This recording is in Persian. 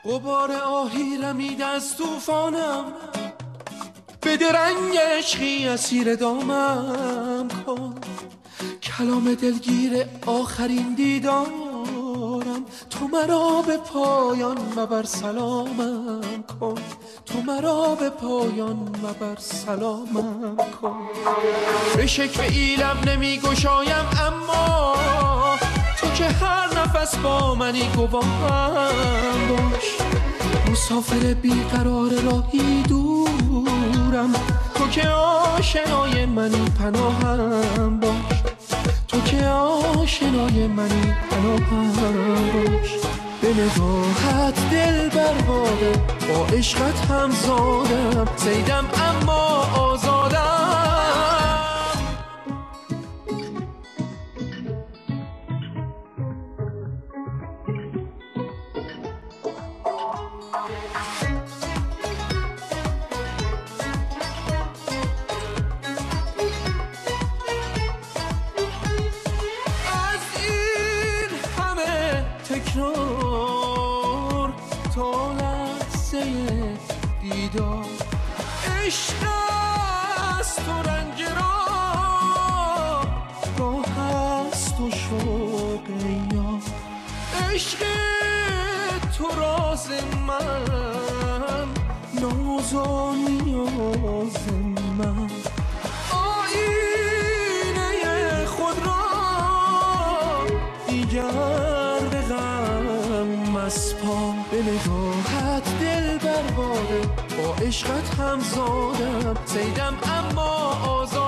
غبار آهی رمید از طوفانم، بده رنگ عشقی اسیر دامم کن. کلام دلگیر آخرین دیدارم، تو مرا به پایان مبر سلامم کن. تو مرا به پایان مبر سلامم کن. به شکوه ایلم نمی گشایم اما تو که هر نفس با منی گواهم باش. مسافر بیقرار راهی دورم، تو که آشنای منی پناهم باش. تو که آشنای منی پناهم باش. به نگاهت دل برباده، با عشقت هم زادم، صیدم اما آزادم. تکرار تا لحظه دیدار، عشق است و رنج راه است و شوق یار. عشق تو راز من، ناز و نیاز من. آینه خود را دیگر پا به نگاهت دل برباده، با عشقت هم زادم، صیدم اما آزادم.